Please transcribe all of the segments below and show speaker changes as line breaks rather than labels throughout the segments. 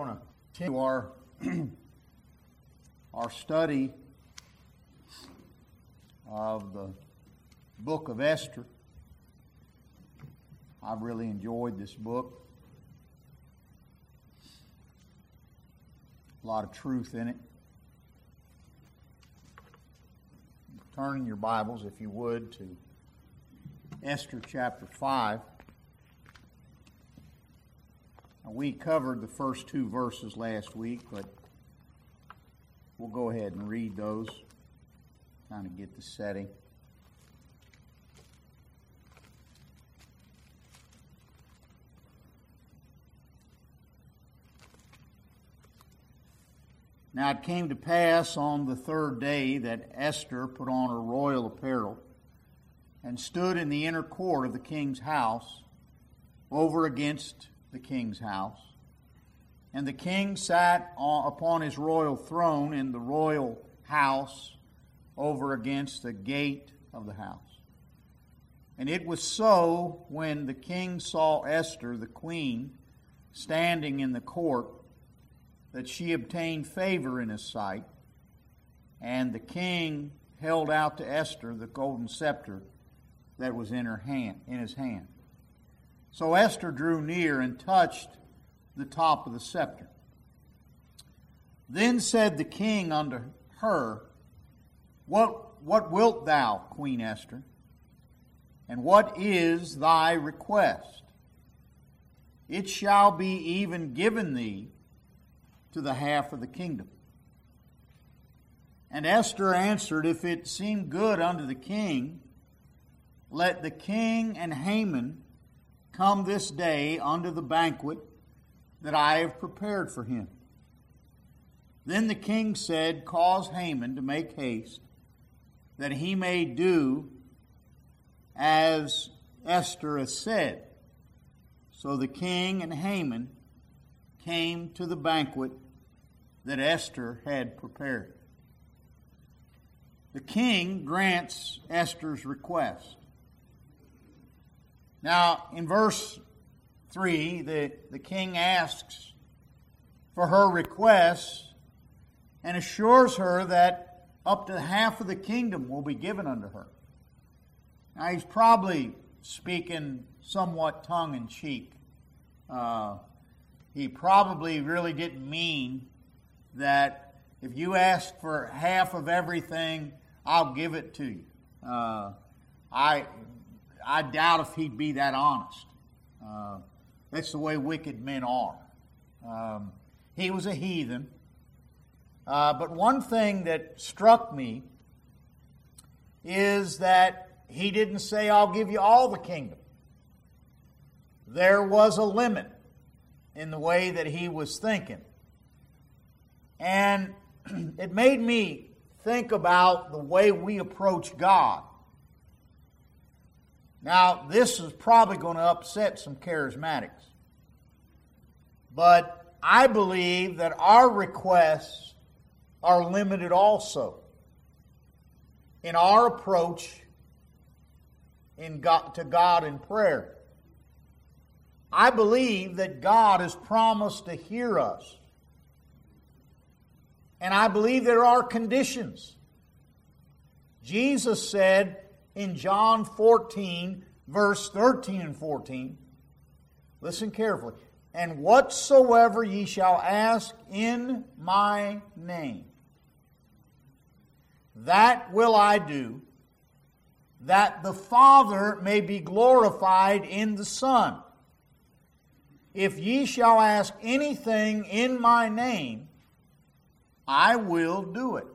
We're going to continue our study of the book of Esther. I've really enjoyed this book. A lot of truth in it. Turn in your Bibles, if you would, to Esther chapter 5. Now, we covered the first two verses last week, but we'll go ahead and read those, kind of get the setting. Now it came to pass on the third day that Esther put on her royal apparel and stood in the inner court of the king's house, over against the king's house. And the king sat upon his royal throne in the royal house, over against the gate of the house. And it was so, when the king saw Esther, the queen, standing in the court, that she obtained favor in his sight. And the king held out to Esther the golden scepter that was in his hand. So Esther drew near and touched the top of the scepter. Then said the king unto her, What wilt thou, Queen Esther? And what is thy request? It shall be even given thee to the half of the kingdom. And Esther answered, If it seem good unto the king, let the king and Haman come this day unto the banquet that I have prepared for him. Then the king said, Cause Haman to make haste, that he may do as Esther has said. So the king and Haman came to the banquet that Esther had prepared. The king grants Esther's request. Now, in verse 3, the king asks for her request and assures her that up to half of the kingdom will be given unto her. Now, he's probably speaking somewhat tongue-in-cheek. He probably really didn't mean that if you ask for half of everything, I'll give it to you. I doubt if he'd be that honest. That's the way wicked men are. He was a heathen. But one thing that struck me is that he didn't say, I'll give you all the kingdom. There was a limit in the way that he was thinking. And it made me think about the way we approach God. Now, this is probably going to upset some charismatics. But I believe that our requests are limited also in our approach to God in prayer. I believe that God has promised to hear us. And I believe there are conditions. Jesus said in John 14, verse 13 and 14, listen carefully, And whatsoever ye shall ask in my name, that will I do, that the Father may be glorified in the Son. If ye shall ask anything in my name, I will do it.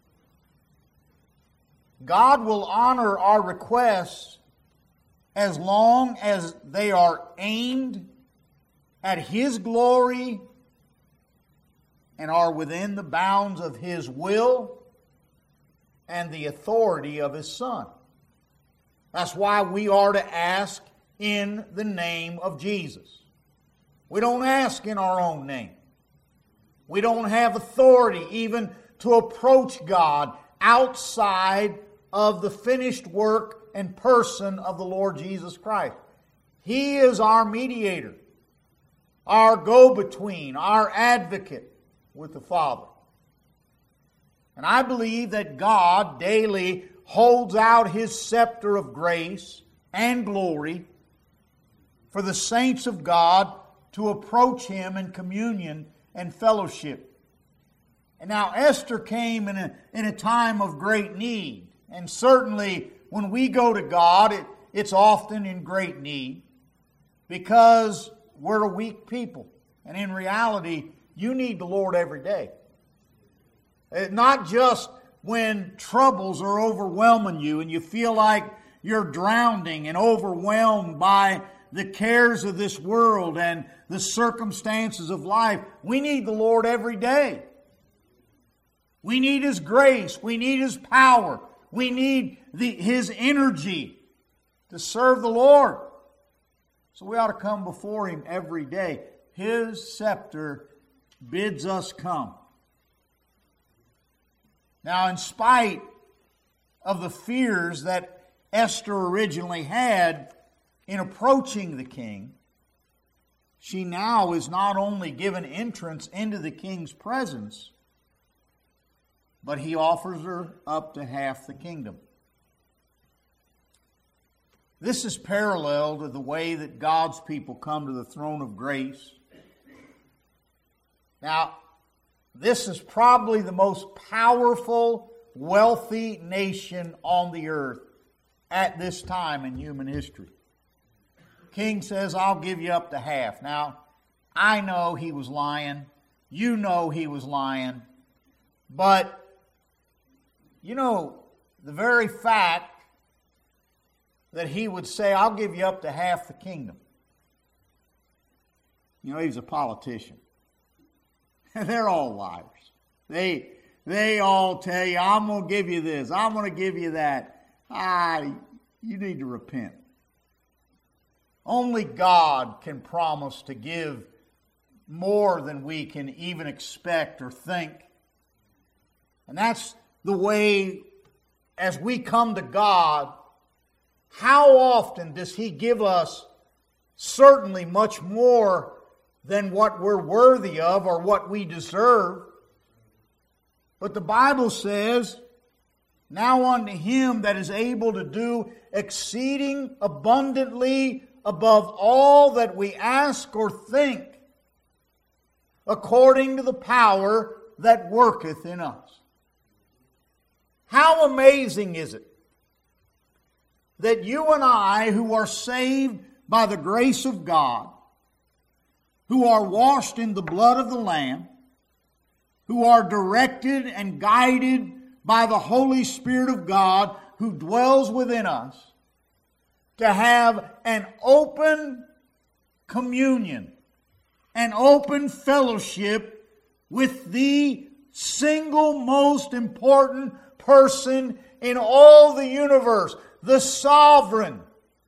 God will honor our requests as long as they are aimed at His glory and are within the bounds of His will and the authority of His Son. That's why we are to ask in the name of Jesus. We don't ask in our own name. We don't have authority even to approach God outside of the finished work and person of the Lord Jesus Christ. He is our mediator. our go-between, our advocate with the Father. And I believe that God daily holds out His scepter of grace and glory for the saints of God to approach Him in communion and fellowship. And now Esther came in a time of great need. And certainly when we go to God, it's often in great need because we're a weak people. And in reality, you need the Lord every day. Not just when troubles are overwhelming you and you feel like you're drowning and overwhelmed by the cares of this world and the circumstances of life. We need the Lord every day. We need His grace. We need His power. We need His energy to serve the Lord. So we ought to come before Him every day. His scepter bids us come. Now, in spite of the fears that Esther originally had in approaching the king, she now is not only given entrance into the king's presence, but he offers her up to half the kingdom. This is parallel to the way that God's people come to the throne of grace. Now, this is probably the most powerful, wealthy nation on the earth at this time in human history. King says, I'll give you up to half. Now, I know he was lying. You know he was lying. But, you know, the very fact that he would say, I'll give you up to half the kingdom. You know, he's a politician. They're all liars. They all tell you, I'm going to give you this. I'm going to give you that. You need to repent. Only God can promise to give more than we can even expect or think. And that's the way, as we come to God, how often does He give us certainly much more than what we're worthy of or what we deserve? But the Bible says, now unto Him that is able to do exceeding abundantly above all that we ask or think, according to the power that worketh in us. How amazing is it that you and I, who are saved by the grace of God, who are washed in the blood of the Lamb, who are directed and guided by the Holy Spirit of God who dwells within us, to have an open communion, an open fellowship with the single most important person in all the universe, the sovereign,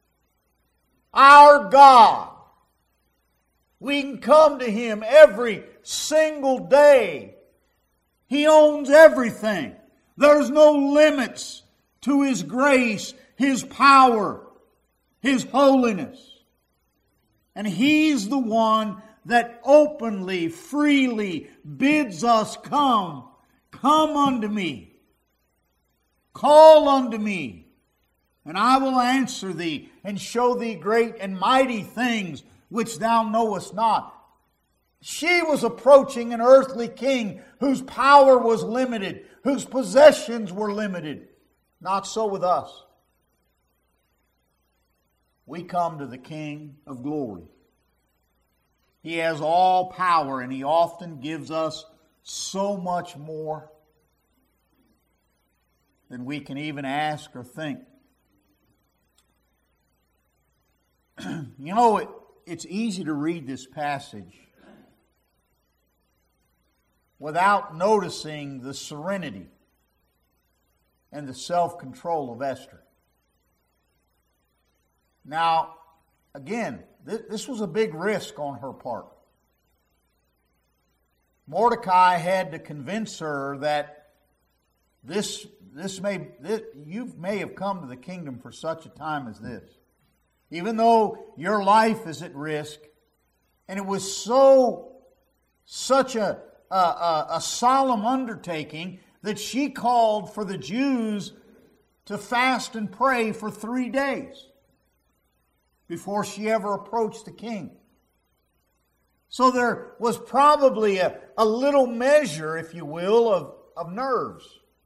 our God. We can come to Him every single day. He owns everything. There's no limits to His grace, His power, His holiness. And He's the one that openly, freely bids us come. Come unto me. Call unto me. And I will answer thee and show thee great and mighty things which thou knowest not. She was approaching an earthly king whose power was limited, whose possessions were limited. Not so with us. We come to the King of glory. He has all power, and He often gives us so much more than we can even ask or think. You know, it's easy to read this passage without noticing the serenity and the self-control of Esther. Now, again, this was a big risk on her part. Mordecai had to convince her that you may have come to the kingdom for such a time as this. Even though your life is at risk, And it was such a solemn undertaking that she called for the Jews to fast and pray for 3 days before she ever approached the king. So there was probably a little measure, if you will, of nerves.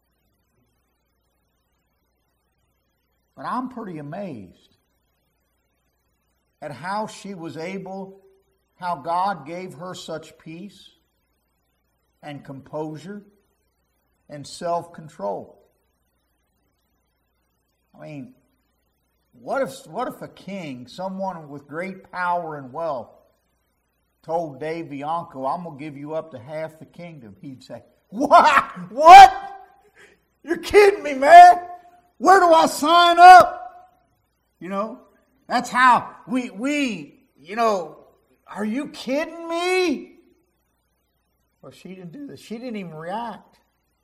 But I'm pretty amazed at how she was able, how God gave her such peace and composure and self-control. I mean, what if a king, someone with great power and wealth, told Dave Bianco, I'm going to give you up to half the kingdom? He'd say, what? What? You're kidding me, man. Where do I sign up? You know, that's how we are you kidding me? Well, she didn't do this. She didn't even react.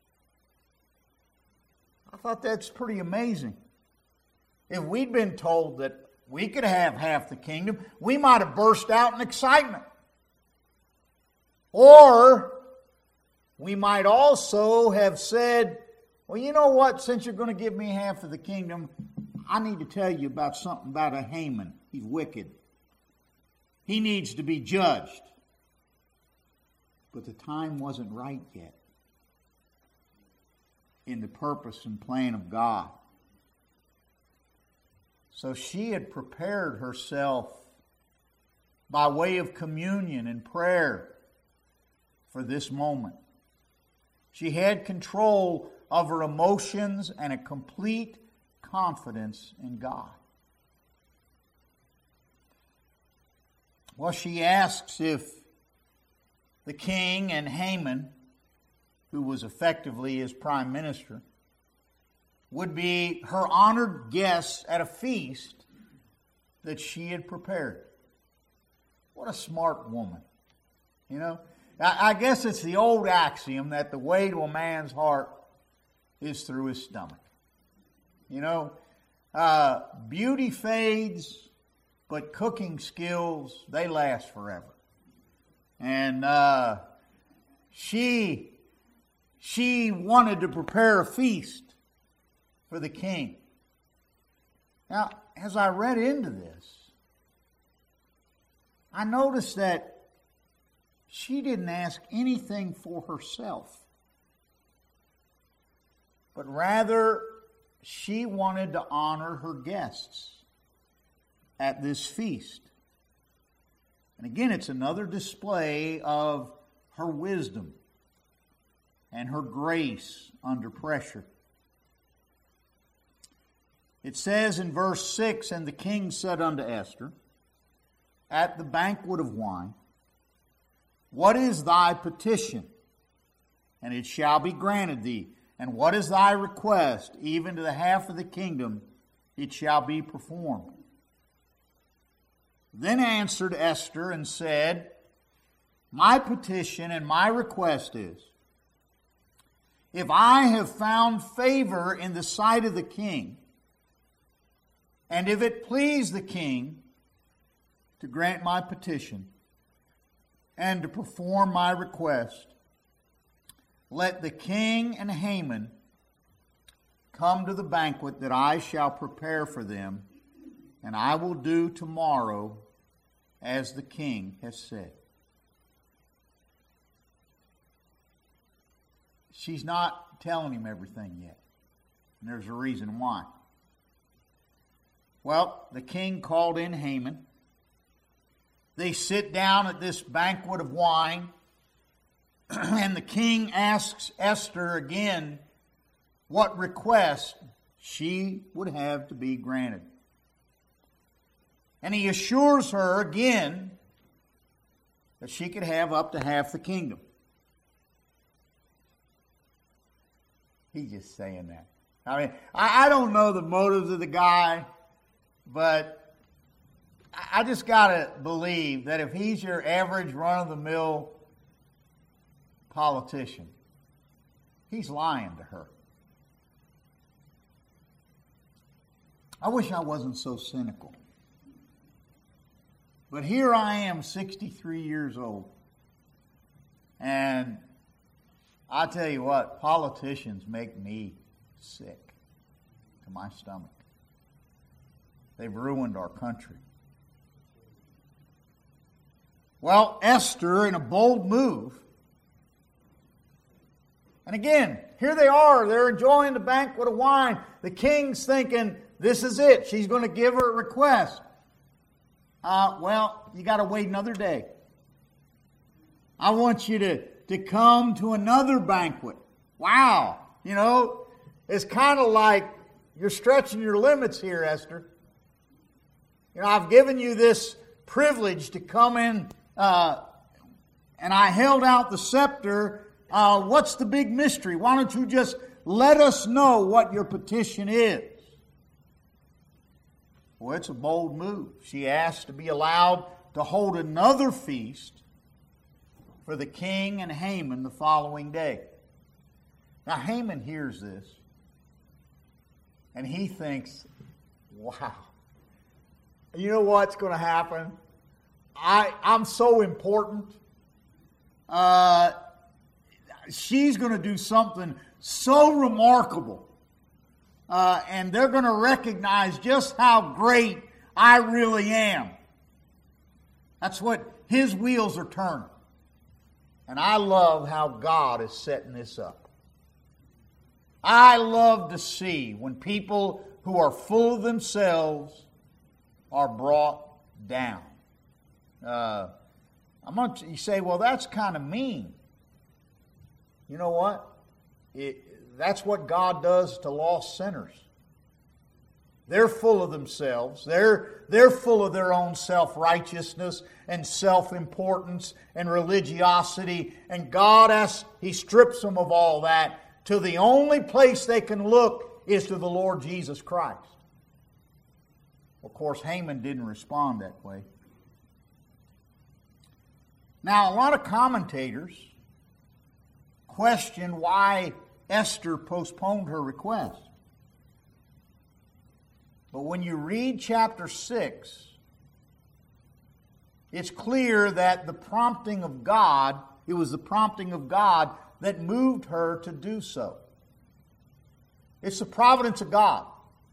I thought that's pretty amazing. If we'd been told that we could have half the kingdom, we might have burst out in excitement. Or we might also have said, well, you know what? Since you're going to give me half of the kingdom, I need to tell you about something about a Haman. He's wicked. He needs to be judged. But the time wasn't right yet in the purpose and plan of God. So she had prepared herself by way of communion and prayer for this moment. She had control of her emotions and a complete confidence in God. Well, she asks if the king and Haman, who was effectively his prime minister, would be her honored guests at a feast that she had prepared. What a smart woman. You know, I guess it's the old axiom that the way to a man's heart is through his stomach. You know, beauty fades, but cooking skills, they last forever. And she wanted to prepare a feast for the king. Now, as I read into this, I noticed that she didn't ask anything for herself, but rather she wanted to honor her guests at this feast. And again, it's another display of her wisdom and her grace under pressure. It says in verse 6, and the king said unto Esther, at the banquet of wine, what is thy petition? And it shall be granted thee. And what is thy request? Even to the half of the kingdom, it shall be performed. Then answered Esther and said, my petition and my request is, if I have found favor in the sight of the king, and if it please the king to grant my petition and to perform my request, let the king and Haman come to the banquet that I shall prepare for them, and I will do tomorrow as the king has said. She's not telling him everything yet, and there's a reason why. Well, the king called in Haman. They sit down at this banquet of wine, and the king asks Esther again what request she would have to be granted. And he assures her again that she could have up to half the kingdom. He's just saying that. I mean, I don't know the motives of the guy, but I just got to believe that if he's your average run-of-the-mill politician, he's lying to her. I wish I wasn't so cynical. But here I am, 63 years old. And I tell you what, politicians make me sick to my stomach. They've ruined our country. Well, Esther, in a bold move, and again, here they are, they're enjoying the banquet of wine. The king's thinking, this is it. She's going to give her a request. Well, you got to wait another day. I want you to come to another banquet. Wow. You know, it's kind of like you're stretching your limits here, Esther. You know, I've given you this privilege to come in, and I held out the scepter. What's the big mystery? Why don't you just let us know what your petition is? Well, it's a bold move. She asked to be allowed to hold another feast for the king and Haman the following day. Now, Haman hears this, and he thinks, wow, you know what's going to happen? I'm so important. She's going to do something so remarkable. And they're going to recognize just how great I really am. That's what his wheels are turning. And I love how God is setting this up. I love to see when people who are full of themselves are brought down. You say, well, that's kind of mean. You know what? That's what God does to lost sinners. They're full of themselves. They're full of their own self-righteousness and self-importance and religiosity. And God, He strips them of all that to the only place they can look is to the Lord Jesus Christ. Of course, Haman didn't respond that way. Now, a lot of commentators question why Esther postponed her request. But when you read chapter 6, it's clear that the prompting of God, it was the prompting of God that moved her to do so. It's the providence of God.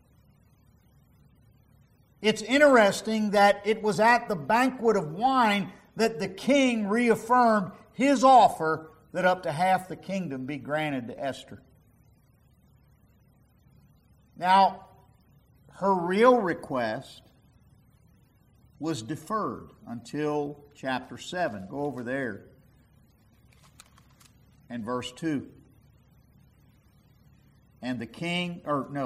It's interesting that it was at the banquet of wine that the king reaffirmed his offer that up to half the kingdom be granted to Esther. Now, her real request was deferred until chapter 7. Go over there and verse 2. And the king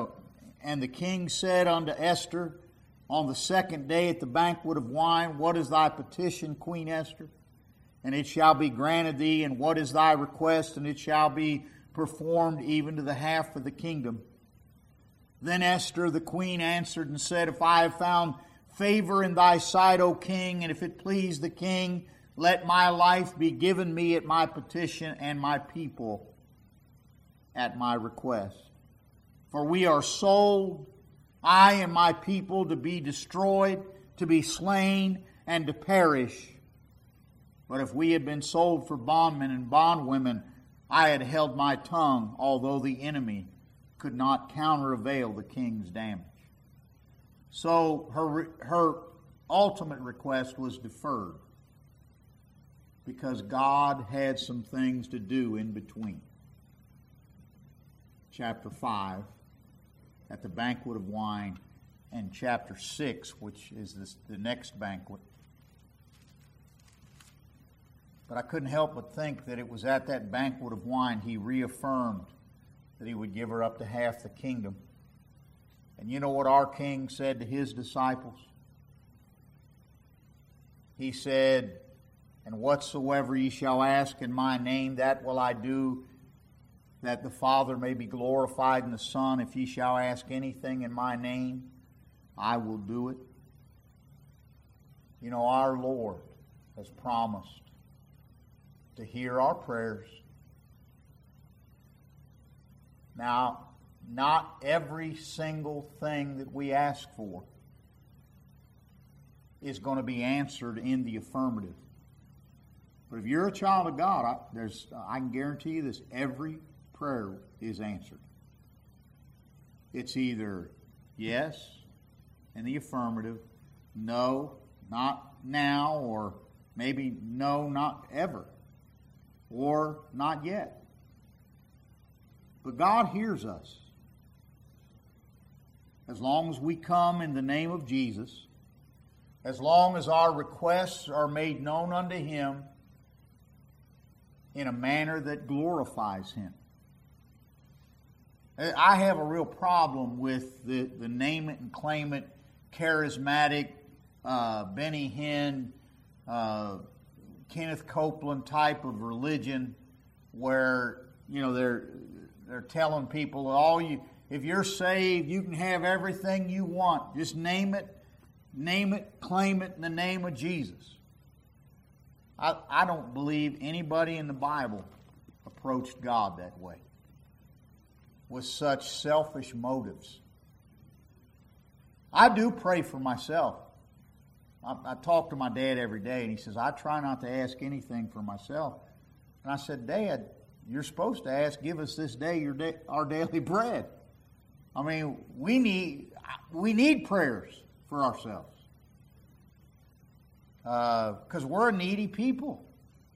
said unto Esther on the second day at the banquet of wine, What is thy petition, Queen Esther? And it shall be granted thee. And what is thy request? And it shall be performed even to the half of the kingdom. Then Esther the queen answered and said, If I have found favor in thy sight, O king, and if it please the king, let my life be given me at my petition, and my people at my request. For we are sold, I and my people, to be destroyed, to be slain, and to perish. But if we had been sold for bondmen and bondwomen, I had held my tongue, although the enemy could not countervail the king's damage. So her ultimate request was deferred because God had some things to do in between. Chapter 5, at the banquet of wine, and chapter 6, which is the next banquet. But I couldn't help but think that it was at that banquet of wine he reaffirmed that he would give her up to half the kingdom. And you know what our king said to his disciples? He said, And whatsoever ye shall ask in my name, that will I do, that the Father may be glorified in the Son. If ye shall ask anything in my name, I will do it. You know, our Lord has promised to hear our prayers. Now, not every single thing that we ask for is going to be answered in the affirmative. But if you're a child of God, I can guarantee you this, every prayer is answered. It's either yes in the affirmative, no, not now, or maybe no, not ever, or not yet. But God hears us. As long as we come in the name of Jesus, as long as our requests are made known unto Him in a manner that glorifies Him. I have a real problem with the name it and claim it, charismatic, Benny Hinn, Kenneth Copeland type of religion, where they're telling people, if you're saved, you can have everything you want. Just name it, claim it in the name of Jesus. I don't believe anybody in the Bible approached God that way, with such selfish motives. I do pray for myself. I talk to my dad every day, and he says, I try not to ask anything for myself. And I said, Dad, you're supposed to ask, give us this day our daily bread. I mean, we need prayers for ourselves. Because we're a needy people.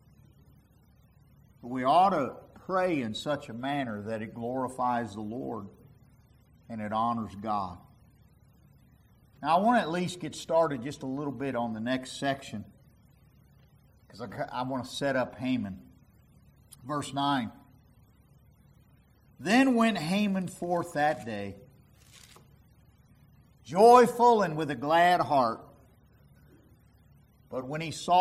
But we ought to pray in such a manner that it glorifies the Lord and it honors God. Now, I want to at least get started just a little bit on the next section, because I want to set up Haman. Verse 9. Then went Haman forth that day, joyful and with a glad heart. But when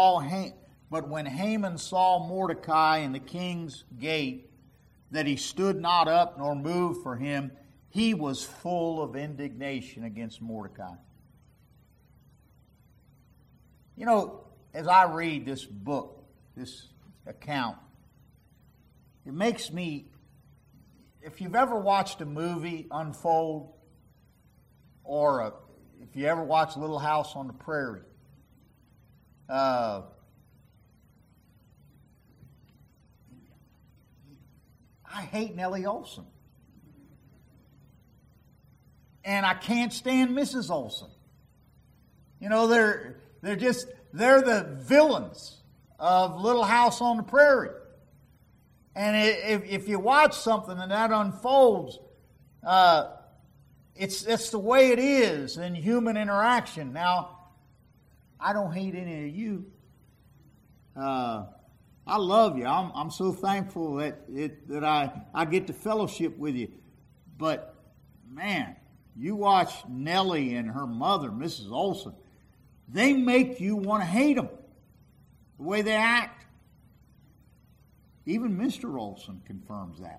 Haman saw Mordecai in the king's gate, that he stood not up nor moved for him, he was full of indignation against Mordecai. As I read this book, this account, it makes me, if you've ever watched a movie unfold, or if you ever watched Little House on the Prairie, I hate Nellie Olson. And I can't stand Mrs. Olson. They're the villains of Little House on the Prairie. And if you watch something and that unfolds, it's the way it is in human interaction. Now, I don't hate any of you. I love you. I'm so thankful that I get to fellowship with you. But man, you watch Nellie and her mother, Mrs. Olson. They make you want to hate them, the way they act. Even Mr. Olson confirms that.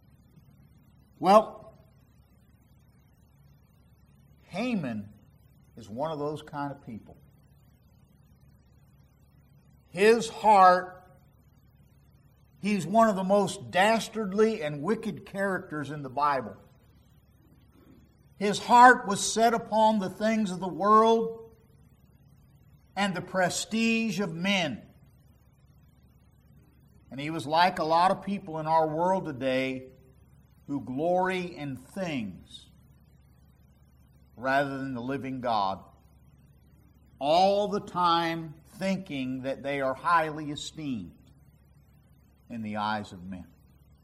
Well, Haman is one of those kind of people. His heart, he's one of the most dastardly and wicked characters in the Bible. His heart was set upon the things of the world and the prestige of men. And he was like a lot of people in our world today who glory in things rather than the living God, all the time thinking that they are highly esteemed in the eyes of men.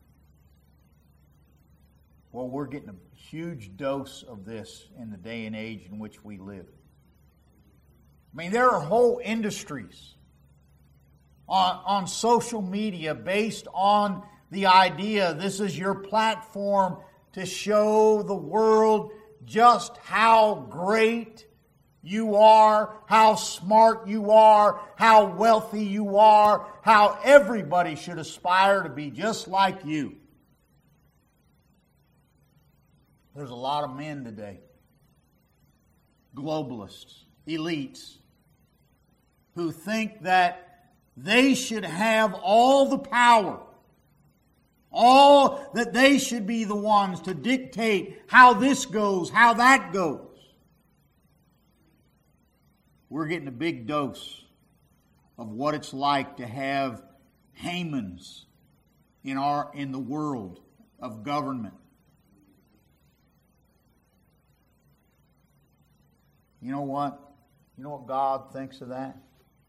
Well, we're getting a huge dose of this in the day and age in which we live. I mean, there are whole industries on social media based on the idea this is your platform to show the world just how great you are, how smart you are, how wealthy you are, how everybody should aspire to be just like you. There's a lot of men today, globalists, elites, who think that they should have all the power, all that they should be the ones to dictate how this goes, how that goes. We're getting a big dose of what it's like to have Hamans in the world of government. You know what? You know what God thinks of that?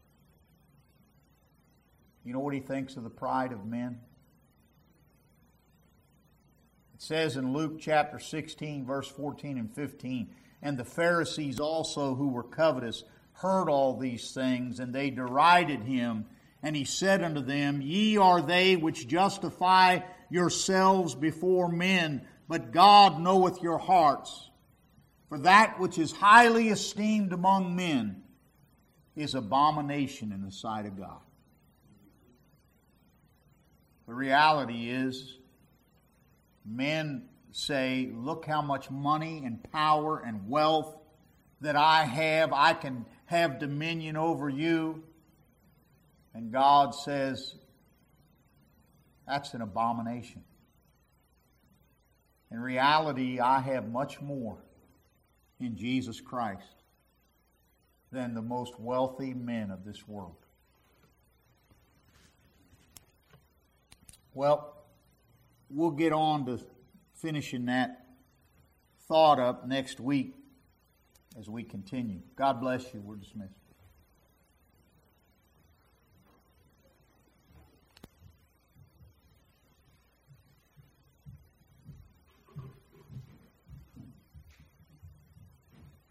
You know what He thinks of the pride of men? It says in Luke chapter 16, verse 14 and 15, "And the Pharisees also, who were covetous, heard all these things, and they derided Him. And He said unto them, Ye are they which justify yourselves before men, but God knoweth your hearts. For that which is highly esteemed among men is abomination in the sight of God." The reality is, men say, look how much money and power and wealth that I have. I can have dominion over you. And God says, that's an abomination. In reality, I have much more in Jesus Christ than the most wealthy men of this world. Well, we'll get on to finishing that thought up next week as we continue. God bless you. We're dismissed.